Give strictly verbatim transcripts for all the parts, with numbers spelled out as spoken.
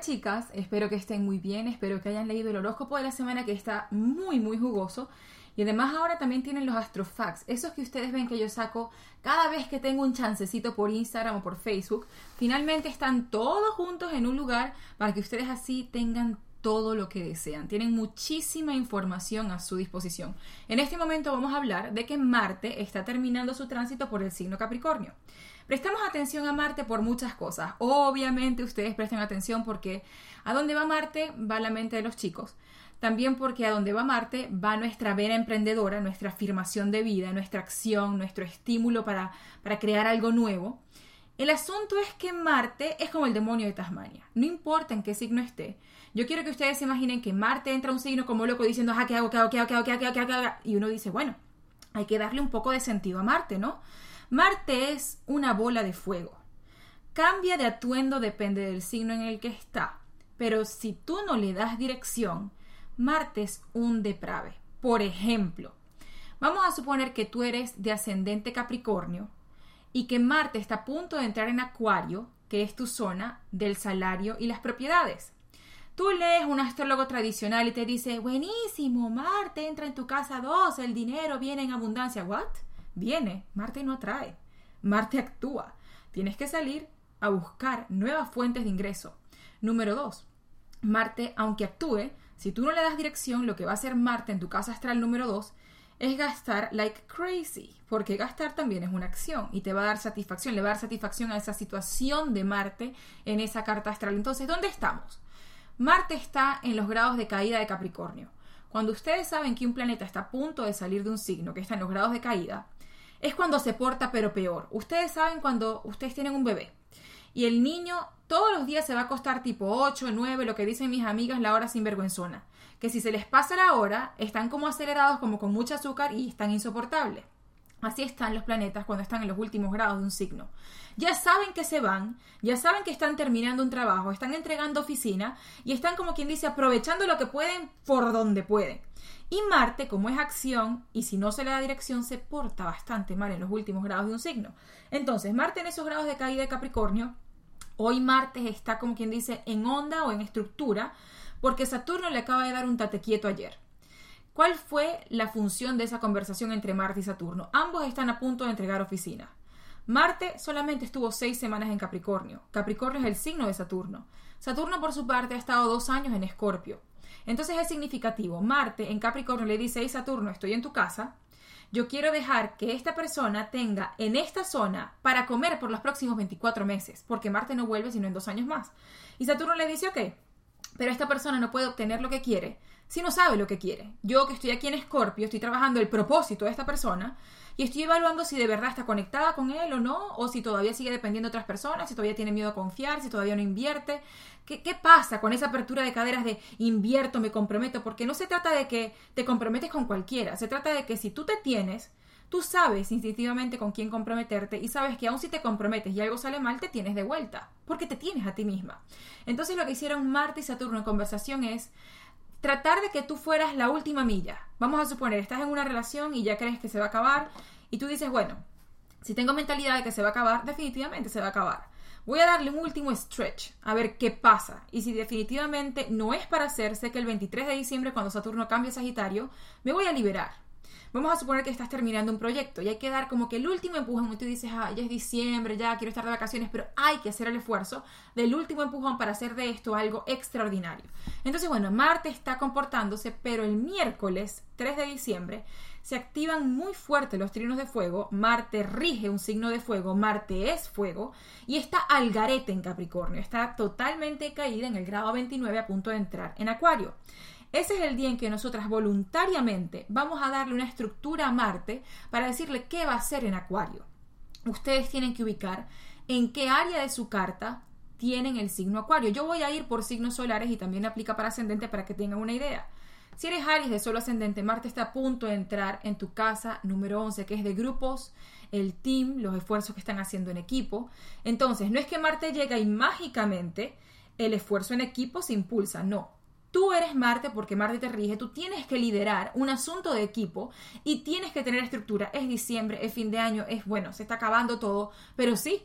chicas, espero que estén muy bien, espero que hayan leído el horóscopo de la semana que está muy muy jugoso y además ahora también tienen los astrofacts, esos que ustedes ven que yo saco cada vez que tengo un chancecito por Instagram o por Facebook. Finalmente están todos juntos en un lugar para que ustedes así tengan todo lo que desean. Tienen muchísima información a su disposición. En este momento vamos a hablar de que Marte está terminando su tránsito por el signo Capricornio. Prestamos atención a Marte por muchas cosas. Obviamente ustedes presten atención porque a dónde va Marte va la mente de los chicos. También porque a dónde va Marte va nuestra vena emprendedora, nuestra afirmación de vida, nuestra acción, nuestro estímulo para, para crear algo nuevo. El asunto es que Marte es como el demonio de Tasmania. No importa en qué signo esté. Yo quiero que ustedes se imaginen que Marte entra a un signo como loco diciendo, ah, ¿qué hago, qué hago, qué hago, qué hago, qué hago, qué hago, qué hago? Y uno dice, bueno, hay que darle un poco de sentido a Marte, ¿no? Marte es una bola de fuego. Cambia de atuendo depende del signo en el que está. Pero si tú no le das dirección, Marte es un deprave. Por ejemplo, vamos a suponer que tú eres de ascendente Capricornio y que Marte está a punto de entrar en Acuario, que es tu zona del salario y las propiedades. Tú lees un astrólogo tradicional y te dice, buenísimo, Marte entra en tu casa dos, el dinero viene en abundancia. ¿What? Viene, Marte no atrae, Marte actúa. Tienes que salir a buscar nuevas fuentes de ingreso. Número dos, Marte, aunque actúe, si tú no le das dirección, lo que va a hacer Marte en tu casa astral número dos es gastar like crazy, porque gastar también es una acción y te va a dar satisfacción, le va a dar satisfacción a esa situación de Marte en esa carta astral. Entonces, ¿dónde estamos? Marte está en los grados de caída de Capricornio. Cuando ustedes saben que un planeta está a punto de salir de un signo que está en los grados de caída, es cuando se porta pero peor. Ustedes saben cuando ustedes tienen un bebé y el niño todos los días se va a acostar tipo ocho, nueve, lo que dicen mis amigas, la hora sinvergüenzona. Que si se les pasa la hora, están como acelerados, como con mucho azúcar y están insoportables. Así están los planetas cuando están en los últimos grados de un signo. Ya saben que se van, ya saben que están terminando un trabajo, están entregando oficina y están como quien dice aprovechando lo que pueden por donde pueden. Y Marte, como es acción y si no se le da dirección, se porta bastante mal en los últimos grados de un signo. Entonces, Marte en esos grados de caída de Capricornio, hoy Marte está como quien dice en onda o en estructura porque Saturno le acaba de dar un tate quieto ayer. ¿Cuál fue la función de esa conversación entre Marte y Saturno? Ambos están a punto de entregar oficina. Marte solamente estuvo seis semanas en Capricornio. Capricornio es el signo de Saturno. Saturno, por su parte, ha estado dos años en Escorpio. Entonces es significativo. Marte en Capricornio le dice, hey Saturno, estoy en tu casa. Yo quiero dejar que esta persona tenga en esta zona para comer por los próximos veinticuatro meses, porque Marte no vuelve sino en dos años más. Y Saturno le dice, ok, pero esta persona no puede obtener lo que quiere si no sabe lo que quiere. Yo que estoy aquí en Escorpio, estoy trabajando el propósito de esta persona y estoy evaluando si de verdad está conectada con él o no, o si todavía sigue dependiendo de otras personas, si todavía tiene miedo a confiar, si todavía no invierte. ¿Qué, qué pasa con esa apertura de caderas de invierto, me comprometo? Porque no se trata de que te comprometes con cualquiera, se trata de que si tú te tienes, tú sabes instintivamente con quién comprometerte y sabes que aun si te comprometes y algo sale mal, te tienes de vuelta, porque te tienes a ti misma. Entonces lo que hicieron Marte y Saturno en conversación es tratar de que tú fueras la última milla. Vamos a suponer, estás en una relación y ya crees que se va a acabar y tú dices, bueno, si tengo mentalidad de que se va a acabar, definitivamente se va a acabar. Voy a darle un último stretch, a ver qué pasa. Y si definitivamente no es para hacerse, que el veintitrés de diciembre, cuando Saturno cambie a Sagitario, me voy a liberar. Vamos a suponer que estás terminando un proyecto y hay que dar como que el último empujón y tú dices, ah, ya es diciembre, ya quiero estar de vacaciones, pero hay que hacer el esfuerzo del último empujón para hacer de esto algo extraordinario. Entonces, bueno, Marte está comportándose, pero el miércoles tres de diciembre se activan muy fuerte los trinos de fuego. Marte rige un signo de fuego, Marte es fuego y está al garete en Capricornio, está totalmente caída en el grado veintinueve a punto de entrar en Acuario. Ese es el día en que nosotras voluntariamente vamos a darle una estructura a Marte para decirle qué va a hacer en Acuario. Ustedes tienen que ubicar en qué área de su carta tienen el signo Acuario. Yo voy a ir por signos solares y también aplica para ascendente para que tengan una idea. Si eres Aries de solo ascendente, Marte está a punto de entrar en tu casa número once, que es de grupos, el team, los esfuerzos que están haciendo en equipo. Entonces, no es que Marte llega y mágicamente el esfuerzo en equipo se impulsa, no. Tú eres Marte porque Marte te rige, tú tienes que liderar un asunto de equipo y tienes que tener estructura. Es diciembre, es fin de año, es bueno, se está acabando todo, pero sí,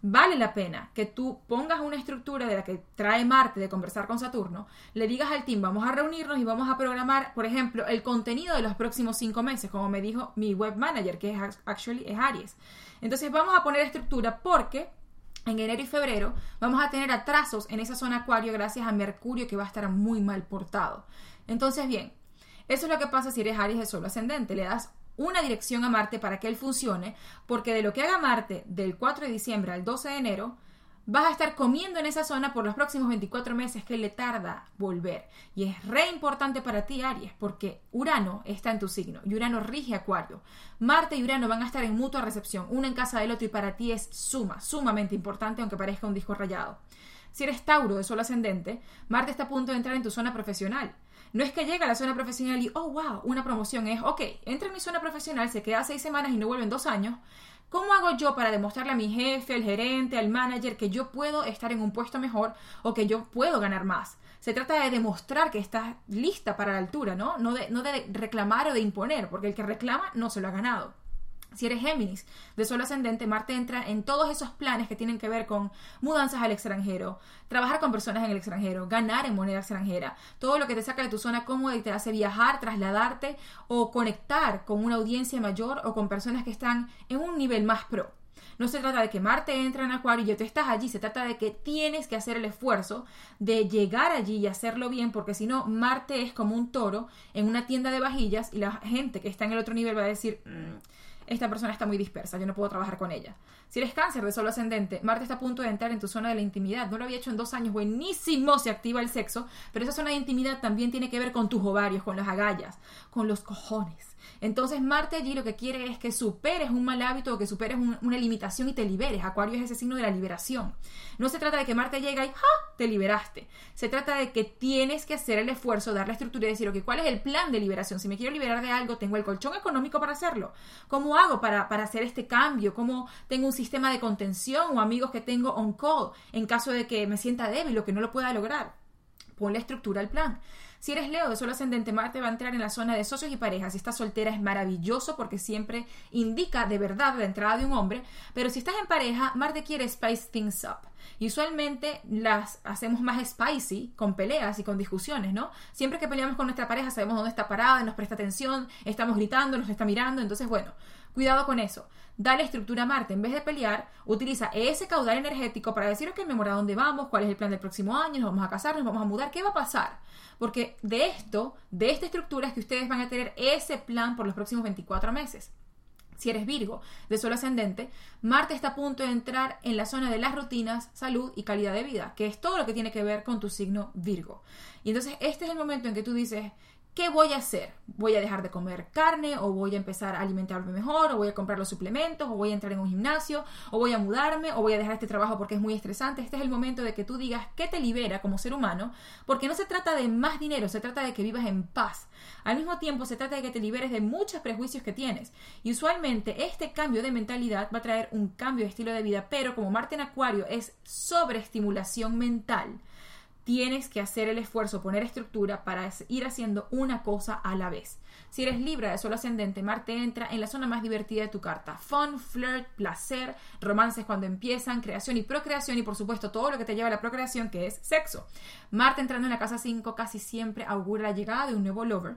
vale la pena que tú pongas una estructura de la que trae Marte de conversar con Saturno, le digas al team, vamos a reunirnos y vamos a programar, por ejemplo, el contenido de los próximos cinco meses, como me dijo mi web manager, que es actually es Aries. Entonces vamos a poner estructura porque en enero y febrero vamos a tener atrasos en esa zona Acuario gracias a Mercurio, que va a estar muy mal portado. Entonces, bien, eso es lo que pasa si eres Aries de Sol ascendente. Le das una dirección a Marte para que él funcione, porque de lo que haga Marte del cuatro de diciembre al doce de enero, vas a estar comiendo en esa zona por los próximos veinticuatro meses que le tarda volver. Y es re importante para ti, Aries, porque Urano está en tu signo y Urano rige Acuario. Marte y Urano van a estar en mutua recepción, uno en casa del otro, y para ti es suma, sumamente importante, aunque parezca un disco rayado. Si eres Tauro de Sol ascendente, Marte está a punto de entrar en tu zona profesional. No es que llega a la zona profesional y, oh, wow, una promoción. Es, ok, entra en mi zona profesional, se queda seis semanas y no vuelve en dos años. ¿Cómo hago yo para demostrarle a mi jefe, al gerente, al manager que yo puedo estar en un puesto mejor o que yo puedo ganar más? Se trata de demostrar que estás lista para la altura, ¿no? No de, no de reclamar o de imponer, porque el que reclama no se lo ha ganado. Si eres Géminis de Sol ascendente, Marte entra en todos esos planes que tienen que ver con mudanzas al extranjero, trabajar con personas en el extranjero, ganar en moneda extranjera, todo lo que te saca de tu zona cómoda y te hace viajar, trasladarte o conectar con una audiencia mayor o con personas que están en un nivel más pro. No se trata de que Marte entra en Acuario y ya tú estás allí, se trata de que tienes que hacer el esfuerzo de llegar allí y hacerlo bien, porque si no, Marte es como un toro en una tienda de vajillas y la gente que está en el otro nivel va a decir... Mmm, esta persona está muy dispersa, yo no puedo trabajar con ella. Si eres Cáncer de Sol ascendente, Marte está a punto de entrar en tu zona de la intimidad. No lo había hecho en dos años, buenísimo, se activa el sexo, pero esa zona de intimidad también tiene que ver con tus ovarios, con las agallas, con los cojones. Entonces Marte allí lo que quiere es que superes un mal hábito o que superes un, una limitación y te liberes. Acuario es ese signo de la liberación. No se trata de que Marte llega y ¡ja! Te liberaste. Se trata de que tienes que hacer el esfuerzo, dar la estructura y decir, ok, ¿cuál es el plan de liberación? Si me quiero liberar de algo, tengo el colchón económico para hacerlo. ¿Cómo hago para, para hacer este cambio? ¿Cómo tengo un sistema de contención o amigos que tengo on call en caso de que me sienta débil o que no lo pueda lograr? Ponle estructura al plan. Si eres Leo de Sol ascendente, Marte va a entrar en la zona de socios y parejas. Si estás soltera es maravilloso porque siempre indica de verdad la entrada de un hombre. Pero si estás en pareja, Marte quiere spice things up. Y usualmente las hacemos más spicy con peleas y con discusiones, ¿no? Siempre que peleamos con nuestra pareja sabemos dónde está parada, nos presta atención, estamos gritando, nos está mirando. Entonces, bueno, cuidado con eso. Dale estructura a Marte. En vez de pelear, utiliza ese caudal energético para decir, ok, mi amor, ¿a dónde vamos? ¿Cuál es el plan del próximo año? ¿Nos vamos a casar? ¿Nos vamos a mudar? ¿Qué va a pasar? Porque de esto, de esta estructura es que ustedes van a tener ese plan por los próximos veinticuatro meses. Si eres Virgo de Sol ascendente, Marte está a punto de entrar en la zona de las rutinas, salud y calidad de vida, que es todo lo que tiene que ver con tu signo Virgo. Y entonces este es el momento en que tú dices, ¿qué voy a hacer? ¿Voy a dejar de comer carne? ¿O voy a empezar a alimentarme mejor? ¿O voy a comprar los suplementos? ¿O voy a entrar en un gimnasio? ¿O voy a mudarme? ¿O voy a dejar este trabajo porque es muy estresante? Este es el momento de que tú digas qué te libera como ser humano, porque no se trata de más dinero, se trata de que vivas en paz. Al mismo tiempo se trata de que te liberes de muchos prejuicios que tienes. Y usualmente este cambio de mentalidad va a traer un cambio de estilo de vida, pero como Marte en Acuario es sobreestimulación mental, tienes que hacer el esfuerzo, poner estructura para ir haciendo una cosa a la vez. Si eres Libra de Sol ascendente, Marte entra en la zona más divertida de tu carta. Fun, flirt, placer, romances cuando empiezan, creación y procreación y por supuesto todo lo que te lleva a la procreación, que es sexo. Marte entrando en la casa cinco casi siempre augura la llegada de un nuevo lover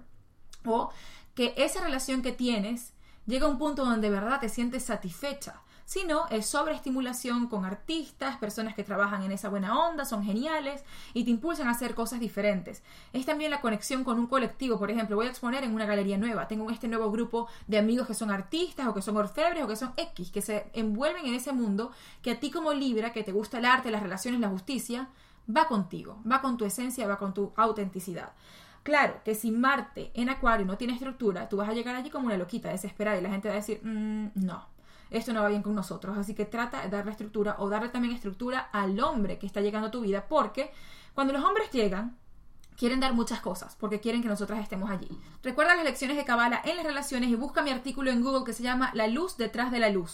o que esa relación que tienes llega a un punto donde de verdad te sientes satisfecha. Si no, es sobreestimulación con artistas, personas que trabajan en esa buena onda, son geniales y te impulsan a hacer cosas diferentes. Es también la conexión con un colectivo. Por ejemplo, voy a exponer en una galería nueva. Tengo este nuevo grupo de amigos que son artistas o que son orfebres o que son X, que se envuelven en ese mundo que a ti como Libra, que te gusta el arte, las relaciones, la justicia, va contigo, va con tu esencia, va con tu autenticidad. Claro que si Marte en Acuario no tiene estructura, tú vas a llegar allí como una loquita, desesperada y la gente va a decir, mmm, no. Esto no va bien con nosotros, así que trata de darle estructura o darle también estructura al hombre que está llegando a tu vida, porque cuando los hombres llegan, quieren dar muchas cosas, porque quieren que nosotras estemos allí. Recuerda las lecciones de Kabbalah en las relaciones y busca mi artículo en Google que se llama La luz detrás de la luz,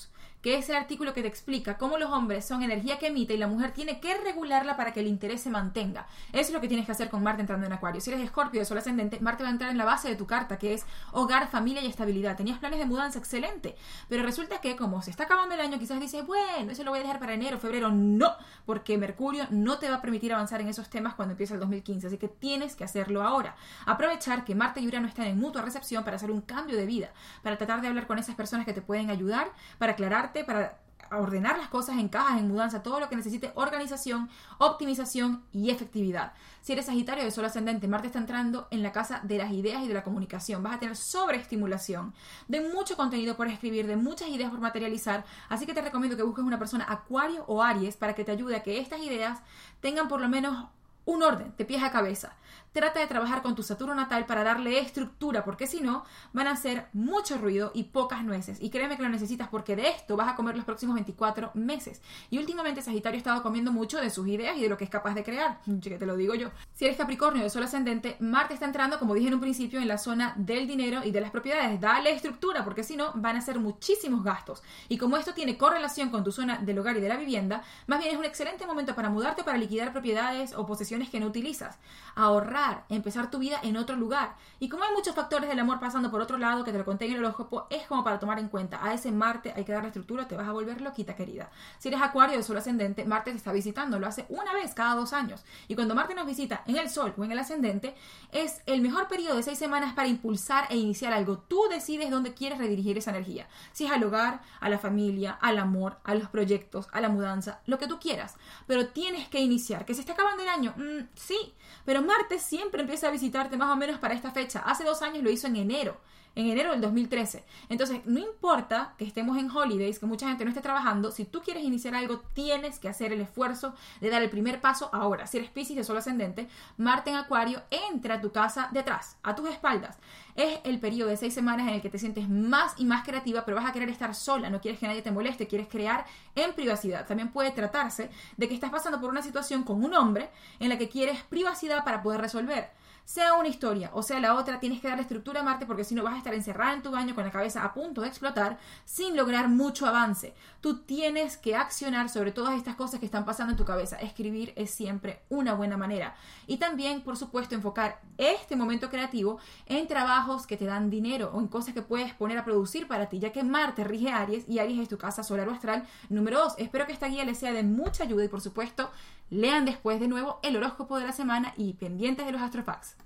que es el artículo que te explica cómo los hombres son energía que emite y la mujer tiene que regularla para que el interés se mantenga. Eso es lo que tienes que hacer con Marte entrando en Acuario. Si eres Escorpio de Sol ascendente, Marte va a entrar en la base de tu carta, que es hogar, familia y estabilidad. Tenías planes de mudanza, excelente, pero resulta que como se está acabando el año, quizás dices, bueno, eso lo voy a dejar para enero, febrero. No, porque Mercurio no te va a permitir avanzar en esos temas cuando empieza el dos mil quince, así que tienes que hacerlo ahora. Aprovechar que Marte y Urano están en mutua recepción para hacer un cambio de vida, para tratar de hablar con esas personas que te pueden ayudar, para aclararte, para ordenar las cosas en cajas, en mudanza, todo lo que necesite organización, optimización y efectividad. Si eres Sagitario de Sol ascendente, Marte está entrando en la casa de las ideas y de la comunicación. Vas a tener sobreestimulación de mucho contenido por escribir, de muchas ideas por materializar, así que te recomiendo que busques una persona Acuario o Aries para que te ayude a que estas ideas tengan por lo menos un orden, de pies a cabeza. Trata de trabajar con tu Saturno natal para darle estructura, porque si no, van a hacer mucho ruido y pocas nueces. Y créeme que lo necesitas porque de esto vas a comer los próximos veinticuatro meses. Y últimamente Sagitario ha estado comiendo mucho de sus ideas y de lo que es capaz de crear. Que te lo digo yo. Si eres Capricornio de Sol ascendente, Marte está entrando, como dije en un principio, en la zona del dinero y de las propiedades. Dale estructura, porque si no, van a ser muchísimos gastos. Y como esto tiene correlación con tu zona del hogar y de la vivienda, más bien es un excelente momento para mudarte, para liquidar propiedades o posesiones que no utilizas. Ahorrar, empezar tu vida en otro lugar. Y como hay muchos factores del amor pasando por otro lado que te lo conté en el horóscopo, es como para tomar en cuenta. A ese Marte hay que darle estructura, te vas a volver loquita, querida. Si eres Acuario de Sol ascendente, Marte te está visitando, lo hace una vez cada dos años. Y cuando Marte nos visita en el Sol o en el ascendente, es el mejor periodo de seis semanas para impulsar e iniciar algo. Tú decides dónde quieres redirigir esa energía. Si es al hogar, a la familia, al amor, a los proyectos, a la mudanza, lo que tú quieras. Pero tienes que iniciar. ¿Que se está acabando el año? Mm, sí, pero Marte siempre empieza a visitarte más o menos para esta fecha. Hace dos años lo hizo en enero. En enero del dos mil trece. Entonces, no importa que estemos en holidays, que mucha gente no esté trabajando, si tú quieres iniciar algo, tienes que hacer el esfuerzo de dar el primer paso ahora. Si eres Piscis de Sol ascendente, Marte en Acuario entra a tu casa detrás, a tus espaldas. Es el periodo de seis semanas en el que te sientes más y más creativa, pero vas a querer estar sola, no quieres que nadie te moleste, quieres crear en privacidad. También puede tratarse de que estás pasando por una situación con un hombre en la que quieres privacidad para poder resolver. Sea una historia o sea la otra, tienes que darle estructura a Marte porque si no vas a estar encerrada en tu baño con la cabeza a punto de explotar sin lograr mucho avance. Tú tienes que accionar sobre todas estas cosas que están pasando en tu cabeza. Escribir es siempre una buena manera. Y también, por supuesto, enfocar este momento creativo en trabajos que te dan dinero o en cosas que puedes poner a producir para ti, ya que Marte rige Aries y Aries es tu casa solar o astral número dos. Espero que esta guía les sea de mucha ayuda y, por supuesto, lean después de nuevo el horóscopo de la semana y pendientes de los astrofacts.